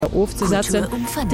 aufzusetzen.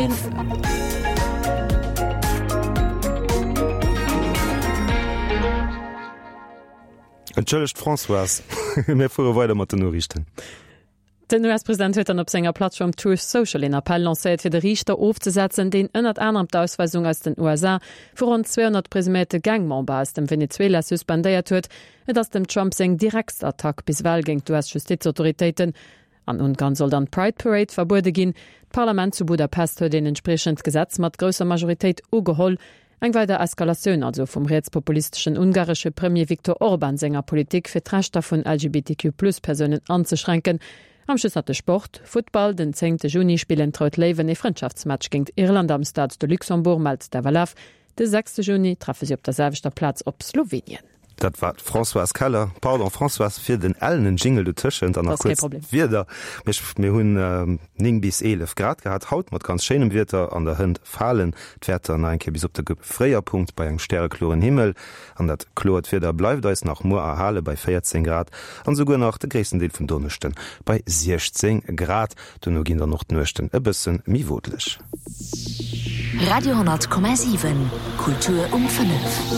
Entschuldigt François, mir fuhr weiter mit den Nachrichten. Den US-Präsident huet an op senger Plattform Truth Social en Appell lancéiert fir de Richter aufzusetzen, den ënnert anderem d'Ausweisung aus den USA vor rund 200 presumete Gangmember aus dem Venezuela suspendéiert huet, et ass dem Trump seg Direktattack bis well géng US-Justizautoritéiten an Ungarn soll dann Pride Parade verbude ginn. Parlament zu Budapest huet den entsprechend Gesetz mat grösser Majoritéit ugeholl. Eng weiter Eskalationun also vum rechtspopulistischen ungarsche Premier Viktor Orban senger Politik fir d'Rechter vun LGBTQ+-Personen anzuschränken. Am Schluss hat der Sport, Football, den 10. Juni spielen Traut Leven e Freundschaftsmatch gegen Irland am Stade de Luxembourg meldet der Wallaf. Den 6. Juni treffen sie op der selben Platz op Slowenien. Dat war François Keller, Pardon François fir den allen Jingle de Tschen an wieder mir hunn 9 bis 11 Grad gehabt, haut mat ganz schönem Wetter an der Hand fallen d'Wetter enke bis op der Fréierpunkt bei eng sterrekloren Himmel an dat Klot wieder bleibt da nach Mo Halle bei 14 Grad an sogar nach der gräessten Deel vum Donnechten bei 16 Grad du no ginn der noch nøchten e bëssen miwodlech. Radio 10,7 Kultur um 5.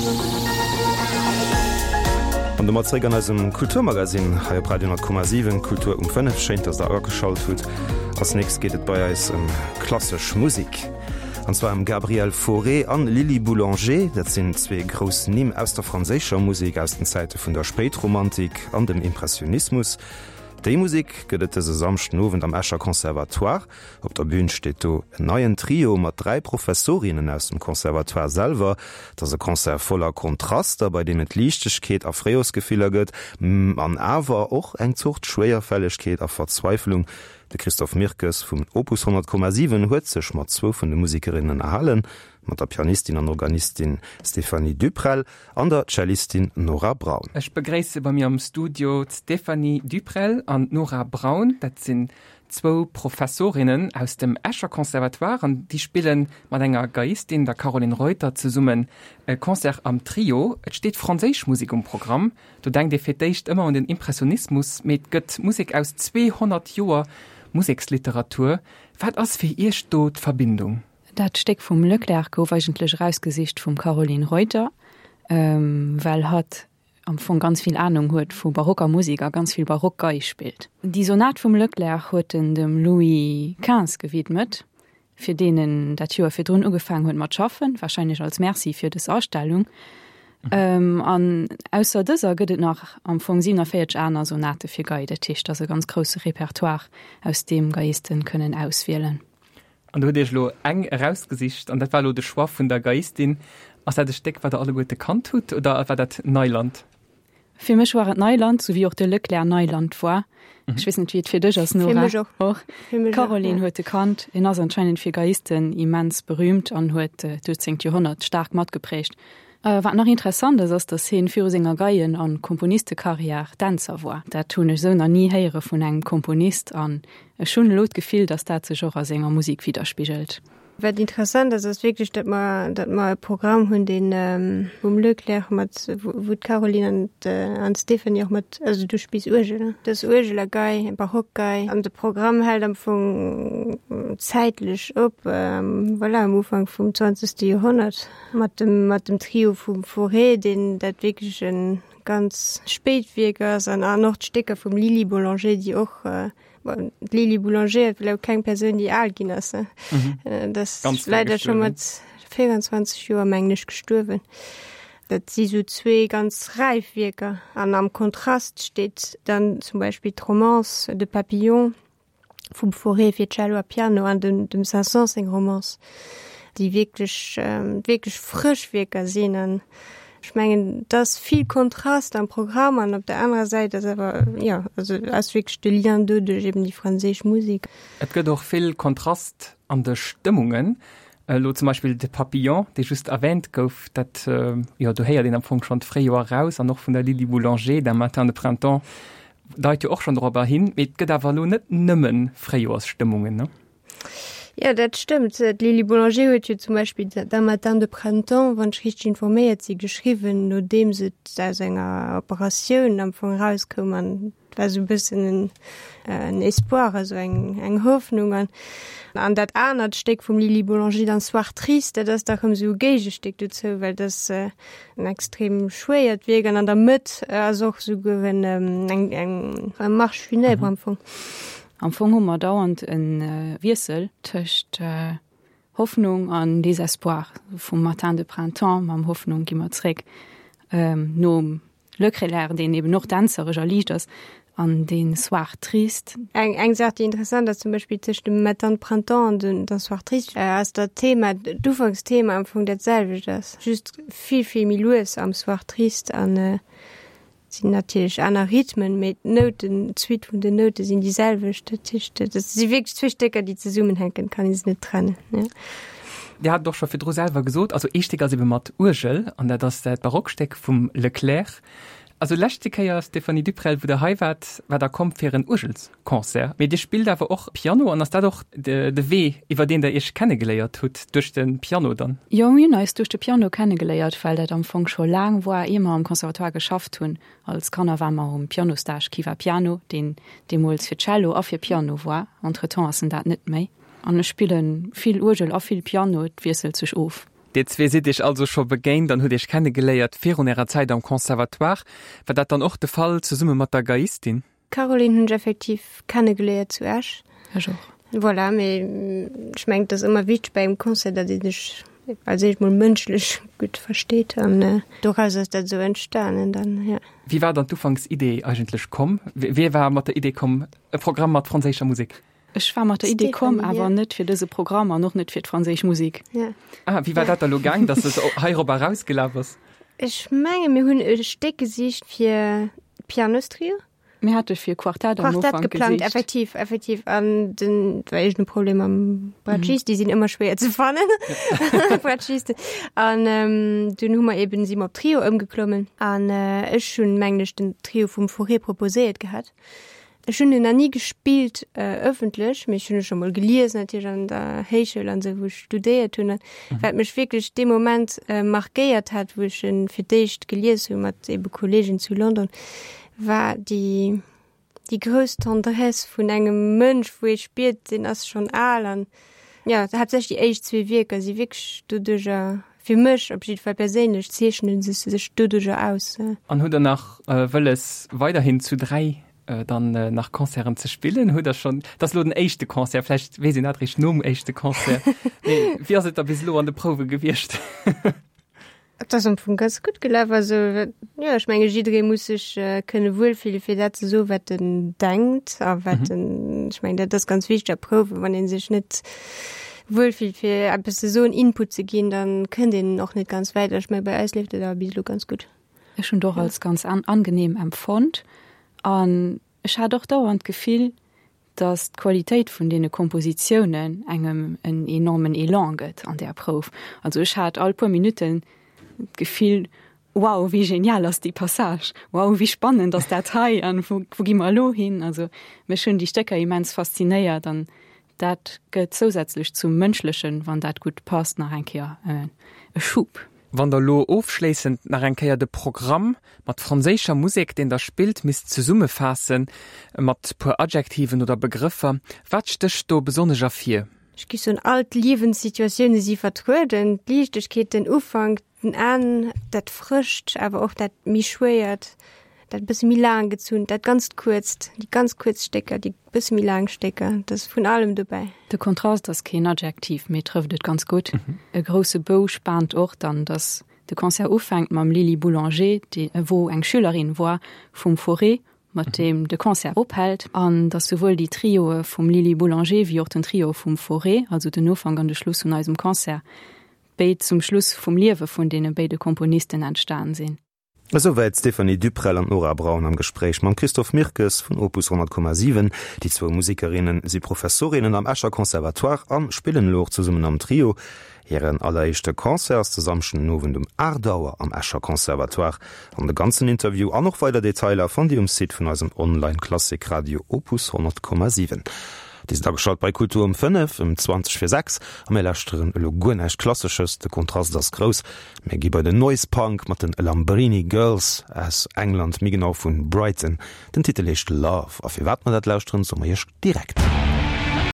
An de Maträgern als dem Kulturmagasin ha Radio 10,7 Kultur um 5 scheint ass der geschaut huet. Als nächst geht et bei eis klassisch Musik. Und zwar am Gabriel Fauré an Lili Boulanger, dat sind zwei großen Nimm aus der französischer Musik aus den Zeiten vun der Spätromantik an dem Impressionismus. Die Musik gëtt se samchten Nowen am Escher Konservatoire. Op der Bühne steht do en neuen Trio mat 3 Professorinnen aus dem Konservatoire selber. Das e Konzert voller Kontraster, bei dem et Liichtechkeet a Freosgefehler gëtt, an awer och eng Zucht Schwéierfälligkeet a Verzweiflung. De Christoph Mirkes vum Opus 100,7 huet sech mat 2 vun de Musikerinnen erhalen, mat der Pianistin an Organistin Stephanie Duprel an der Cellistin Nora Braun. Ich begräße bei mir am Studio Stephanie Duprel und Nora Braun. Das sind 2 Professorinnen aus dem Escher Konservatoire und die spielen mit einer Geistin, der Caroline Reuter, zusammen ein Konzert am Trio. Es steht Französisch Musik im Programm. Du denkst, ihr verdächt immer an den Impressionismus mit Musik aus 200 Jahren Musikliteratur. Was ist für ihr die Verbindung? Dat steckt vum Leclerc gouf eigentlich rausgesicht vum Caroline Reuter, weil hat von ganz viel Ahnung huet vu barocker Musiker ganz viel Barockgeist spielt. Die Sonat vum Leclerc huet dem Louis XV gewidmet, für denen dat Joer fir Drun ugefangen huet mat schaffen, wahrscheinlich als Merci für das Ausstellung. An ausser dëser gëtt nach am vung 47 aner Sonate fir Geide Tisch, dat se ganz grosse Repertoire aus dem Geisten können auswählen. Und du hast lo eng herausgesicht und das war lo der Schwaf von der Geistin. Was hat das Steck, was der alle gute Kant tut, oder war das Neuland? Für mich war es Neuland, so wie auch der Leclerc Neuland war. Ich weiß nicht, wie es für dich ist, Nora. Auch. Caroline hat Kant, in also anscheinend für Geisten immens berühmt und hat 13. Jahrhundert stark mitgeprägt. Was noch interessant ist, dass sie für seine Geien an Komponistenkarriere Tänzer war. Da tun ich so noch nie hören von einem Komponist an. Schon lot gefühl, dass das sich auch aus seiner Musik widerspiegelt. Was interessant ist wirklich, dass man ein Programm von den Leclerc mit, wo Caroline und Stephanie auch mit, also du spielst Urgel, das Urgeler Gei, ein Barockgei, und das Programm hält am Anfang zeitlich ab, voilà, am Anfang vom 20. Jahrhundert, mit dem Trio vom Fauré, den das wirklich ein ganz Spätwirker ist, und auch noch Stücke vom Lili Boulanger, die auch Lili Boulanger hat vielleicht keine Person, die alt ist. Das ist leider schon mit 24 Jahren Englisch gestorben. Das sind so 2 ganz Reifwirker. Und am Kontrast steht dann zum Beispiel die Romance de Papillon vom Fauré für Cello a Piano und dem Saint-Saëns eine Romance, die wirklich frisch Wirker sind. Ich meine, das ist viel Kontrast am Programm und auf der anderen Seite ist aber, ja, also als wirklich der Lien durch eben die französische Musik. Es gibt auch viel Kontrast an den Stimmungen. Zum Beispiel der Papillon, der just erwähnt gouf, dat ja, du hörst den am Anfang schon 3 Jahre raus, und noch von der Lili Boulanger, der Matin de Printemps, da hat ja auch schon darüber hin, mit gibt aber nur nicht nimmen Frühjahrsstimmungen, ne? Ja, dat stimmt. Lili Boulanger huet ja zum Beispiel der Matin de Printemps, wann richtig informiert sie geschrieben, nur dem se aus enger Operationun am Anfang rauskommen, war so ein bisschen ein Espoir, also eng Hoffnung an dat anert Steck vom Lili Boulanger dann Soir triste, das da kom so gege steckt dazu, weil das ein extrem schwéiert wegen an der Mit so gewinn eng Marsch funèbre am Anfang. Am Fong hummer dauernd en Wirsel töcht Hoffnung an Desespoir vum Matin de Printemps, mam Hoffnung gimmerréck no Lëckrelär, den eben noch danszereger liegt ass an den Soir trist. Eng sagt interessant, dass zum Beispiel zwischen dem Matin de Printemps und das Soir trist als der Thema Dufangsthema am Fong derselbe das. Just viel Milues am Soir trist an sind natürlich aner Rhythmen mit Noten Zwiit vun de Note sind dieselbechte Tischchte. Das sie wirklich Zwistecker, die ze summen henken, kann ich net trennen. Ja. Der hat doch schon fir Dr selber gesot, also Estecker se mat Urgel an der das Barocksteck vum Leclerc. Also lächtiker ja Stephanie Duprel, wo der Heiwert war der kommt fir een Urgelskonzert. Me Di spielt awer och Piano an ass da doch de Weh iwwer den der ich kennengeleiert huet durch den Piano dann. Ja Juna ist durch de Piano kennengeleiert, weil dat am Fong schon lang wo immer am Konservatoire geschafft hun als Kanner warmer um Pianostage Kiva Piano, den Demols fir cello a fir Piano war entretemps assen dat net méi. An spielen viel Urgel a viel Piano wiesel sech of. Dezwe se ich also schon begéint, dann huet ich keine geléiert vir ihrer Zeit am Konservatoire, war dat dann och de Fall zu summe mat der Geistin. Caroline hunn effektiv keine geleiert zu Asch. Voilà, schmengt das immer wichtig beim Konzert, dat ich als ich mal mënschlich gut versteht an doch als dat so entstanden dann ja. Wie war dann Dufangsidee eigentlich kom? Wie war mat der Idee kom Programm mat franzécher Musik? Ich war mat der Idee kom, aber ja. Net fir dese Programmer noch net fir Franzisch Musik. Ja. Wie war dat lo gang, dass es Heirober rausgelaufen ist? Ich menge mir hunn e Steckgesicht fir Pianostrio. Mir hatte fir Quartett geplant effektiv an den ein Problem am Bratschiste, die sind immer schwer zu fannen Bratschiste an den Hummer eben sie op Trio umgeklommen an ech schon mengglisch den Trio vum Foré proposiert gehabt. Schon den nie gespielt öffentlich mich schon mal gelesen an der Heichel an se wo studiert hun weil mich wirklich dem Moment markiert hat wo ich firdecht gelesen mat eben Kollegin zu London war die größte Tendresse von engem Mönch wo ich spielt den as schon all an ja da hat sich die echt 2 Wirke sie wirklich studier für mich ob ich persönlich zeschen studier aus an hu danach will es weiterhin zu 3 dann nach Konzern zu spielen hu schon das lo den echte Konzert vielleicht we sie net no echte Konzert wie se da bis lo an de Probe gewircht das vu ganz gut gelaufen also ja ich meine Gidre muss ich könne wohl viele fir dat so wetten denkt a wetten ich meine das ganz wichtig der Probe wann den sich net wohl viel fir a bis so Input zu gehen dann können den noch nicht ganz weiter ich mein bei Eislifte da bis lo ganz gut ist schon doch als ganz angenehm empfund an ich hat doch dauernd gefiel dass Qualität von denen Kompositionen engem en enormen Elan gëtt an der Prof also ich hat all paar Minuten gefiel wow wie genial ist die Passage wow wie spannend das Datei an wo gi mal lo hin also mir schon die Stecker immens fasziniert dann dat gëtt zusätzlich zum Mënschlichen wann dat gut passt nach einkehr Schub. Wann der Lo aufschließend nach enkeier de Programm mat franzécher Musik, den der spielt miss zu Summe fassen, mat pur Adjektiven oder Begriffe, wat stöcht du besonneger fir? Ich gi so alt Lebenssituationen sie vertruden, Lichtechkeet den Ufang den an, dat frischt, aber auch dat mi schwiert, dat bis mi lang gezun, dat ganz kurz, die ganz kurzstecker, die bis mi langstecker, das von allem dabei. De Kontrast das kein Adjektiv mir trifft het ganz gut. E große Bow spannt auch dann, dass de Konzert ufängt mam Lili Boulanger, die wo eng Schülerin war vom Foré, mit dem de Konzert ophält, an dass sowohl die Trio vom Lili Boulanger wie auch den Trio vom Foré, also den Ufang an de Schluss von diesem Konzert, beid zum Schluss vom Liewe von denen beide Komponisten entstanden sind. Soweit Stephanie Duprel an Nora Braun am Gespräch mit Christoph Mirkes von Opus 100,7. Die 2 Musikerinnen sind Professorinnen am Escher Konservatoire an Spillenloch zusammen am Trio. Ihren allererste Konzerts zusammen nowen dem Ardauer am Escher Konservatoire. An dem ganzen Interview auch noch weiter Detailer von dem Site von unserem Online-Klassikradio Opus 100,7. Dis da geschaut bei Kultur um 5 um 2046 am Lächteren Logunneich klassisches de Kontrast das Gros mé gi bei den Noise Punk mat den Lambrini Girls ass England mi genau vun Brighton den Titellecht Love a fir wat man dat lausren sommer jech direkt.